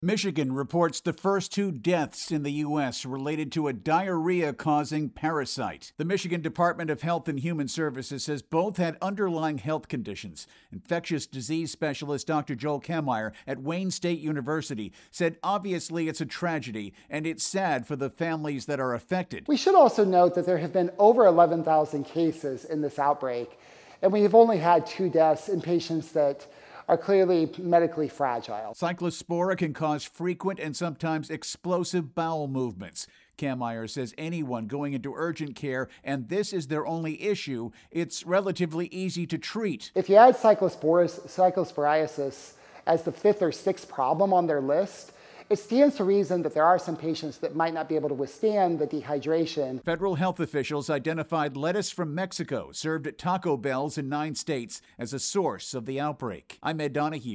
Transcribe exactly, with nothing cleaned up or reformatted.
Michigan reports the first two deaths in the U S related to a diarrhea-causing parasite. The Michigan Department of Health and Human Services says both had underlying health conditions. Infectious disease specialist Doctor Joel Kammeier at Wayne State University said obviously it's a tragedy and it's sad for the families that are affected. We should also note that there have been over eleven thousand cases in this outbreak, and we have only had two deaths in patients that are clearly medically fragile. Cyclospora can cause frequent and sometimes explosive bowel movements. Kammeier says anyone going into urgent care, and this is their only issue, it's relatively easy to treat. If you add cyclosporas, cyclosporiasis as the fifth or sixth problem on their list, it stands to reason that there are some patients that might not be able to withstand the dehydration. Federal health officials identified lettuce from Mexico served at Taco Bells in nine states as a source of the outbreak. I'm Ed Donahue.